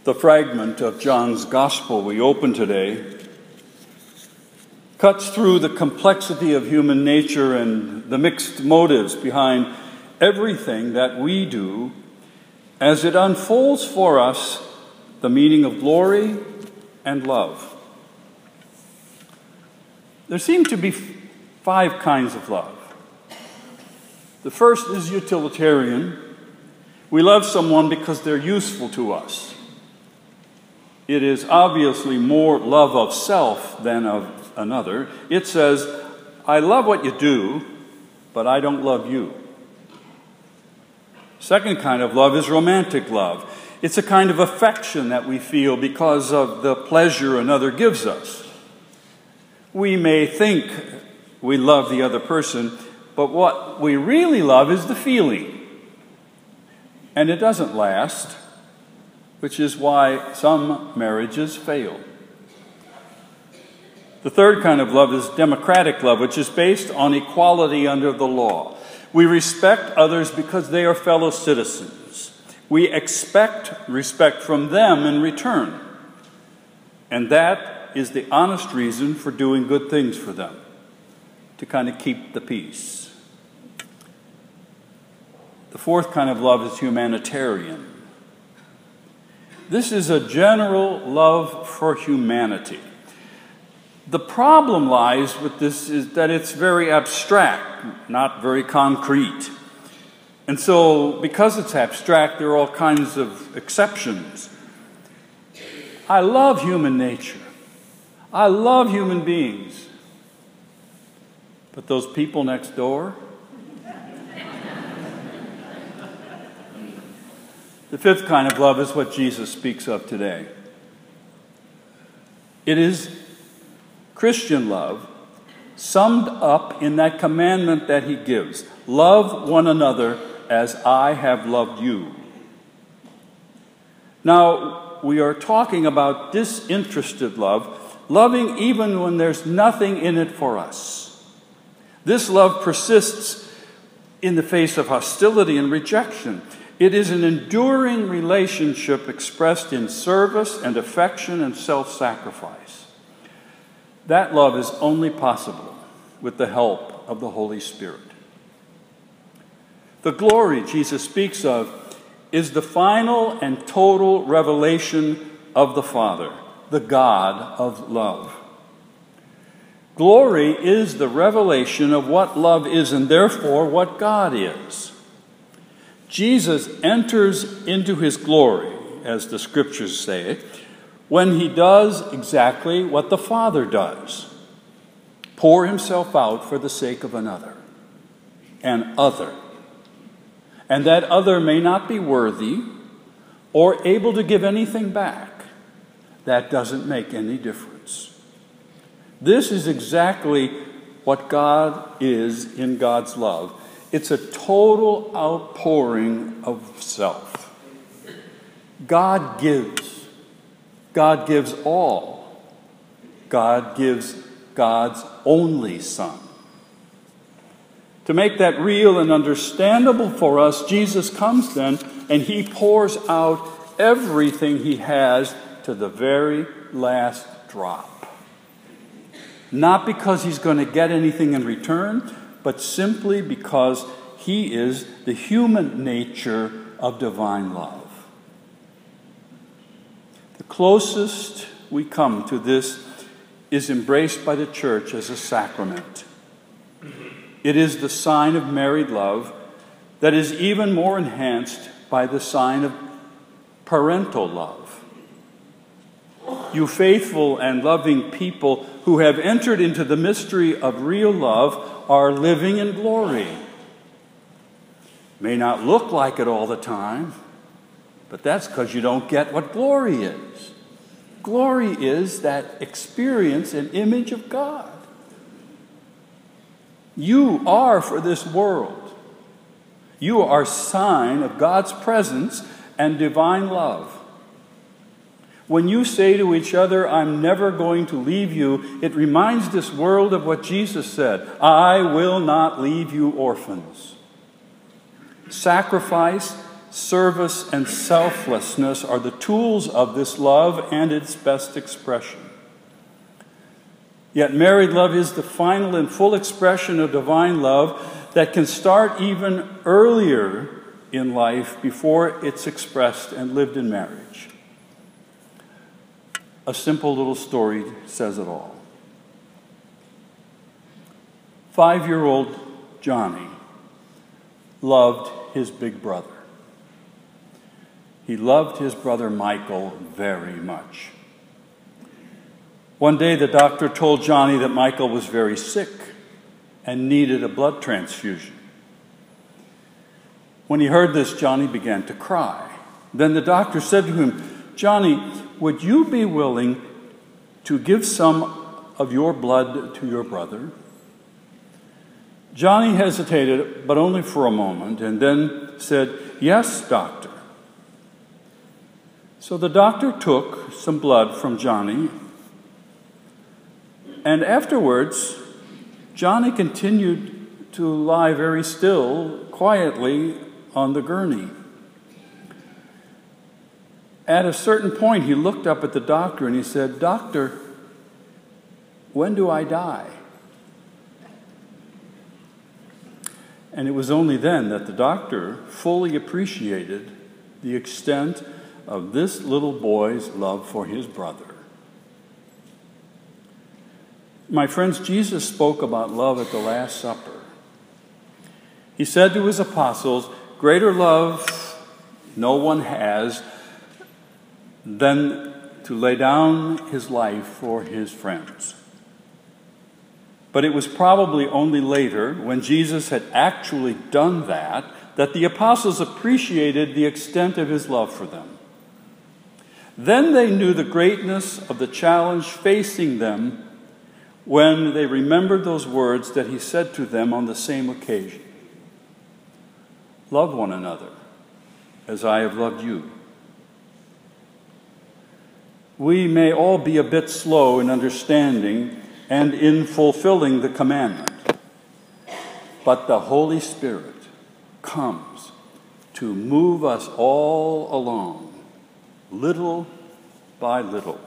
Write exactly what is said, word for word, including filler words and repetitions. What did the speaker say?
The fragment of John's Gospel we open today cuts through the complexity of human nature and the mixed motives behind everything that we do as it unfolds for us the meaning of glory and love. There seem to be five kinds of love. The first is utilitarian. We love someone because they're useful to us. It is obviously more love of self than of another. It says, I love what you do, but I don't love you. Second kind of love is romantic love. It's a kind of affection that we feel because of the pleasure another gives us. We may think we love the other person, but what we really love is the feeling. And it doesn't last, which is why some marriages fail. The third kind of love is democratic love, which is based on equality under the law. We respect others because they are fellow citizens. We expect respect from them in return. And that is the honest reason for doing good things for them, to kind of keep the peace. The fourth kind of love is humanitarian. This is a general love for humanity. The problem lies with this is that it's very abstract, not very concrete. And so, because it's abstract, there are all kinds of exceptions. I love human nature. I love human beings. But those people next door? The fifth kind of love is what Jesus speaks of today. It is Christian love summed up in that commandment that he gives. Love one another as I have loved you. Now, we are talking about disinterested love, loving even when there's nothing in it for us. This love persists in the face of hostility and rejection. It is an enduring relationship expressed in service and affection and self-sacrifice. That love is only possible with the help of the Holy Spirit. The glory Jesus speaks of is the final and total revelation of the Father, the God of love. Glory is the revelation of what love is and therefore what God is. Jesus enters into his glory, as the scriptures say, when he does exactly what the Father does: pour himself out for the sake of another, an other. And that other may not be worthy or able to give anything back. That doesn't make any difference. This is exactly what God is in God's love. It's a total outpouring of self. God gives. God gives all. God gives God's only Son. To make that real and understandable for us, Jesus comes then and he pours out everything he has to the very last drop. Not because he's going to get anything in return, but simply because he is the human nature of divine love. The closest we come to this is embraced by the church as a sacrament. It is the sign of married love that is even more enhanced by the sign of parental love. You faithful and loving people who have entered into the mystery of real love are living in glory. May not look like it all the time, but that's because you don't get what glory is. Glory is that experience and image of God. You are for this world. You are a sign of God's presence and divine love. When you say to each other, I'm never going to leave you, it reminds this world of what Jesus said, I will not leave you orphans. Sacrifice service, and selflessness are the tools of this love and its best expression. Yet married love is the final and full expression of divine love that can start even earlier in life before it's expressed and lived in marriage. A simple little story says it all. Five-year-old Johnny loved his big brother. He loved his brother Michael very much. One day the doctor told Johnny that Michael was very sick and needed a blood transfusion. When he heard this, Johnny began to cry. Then the doctor said to him, "Johnny, would you be willing to give some of your blood to your brother?" Johnny hesitated, but only for a moment, and then said, "Yes, doctor." So the doctor took some blood from Johnny, and afterwards, Johnny continued to lie very still, quietly on the gurney. At a certain point, he looked up at the doctor and he said, "Doctor, when do I die?" And it was only then that the doctor fully appreciated the extent of this little boy's love for his brother. My friends, Jesus spoke about love at the Last Supper. He said to his apostles, "Greater love no one has than to lay down his life for his friends." But it was probably only later, when Jesus had actually done that, that the apostles appreciated the extent of his love for them. Then they knew the greatness of the challenge facing them when they remembered those words that he said to them on the same occasion. "Love one another as I have loved you." We may all be a bit slow in understanding and in fulfilling the commandment, but the Holy Spirit comes to move us all along, little by little.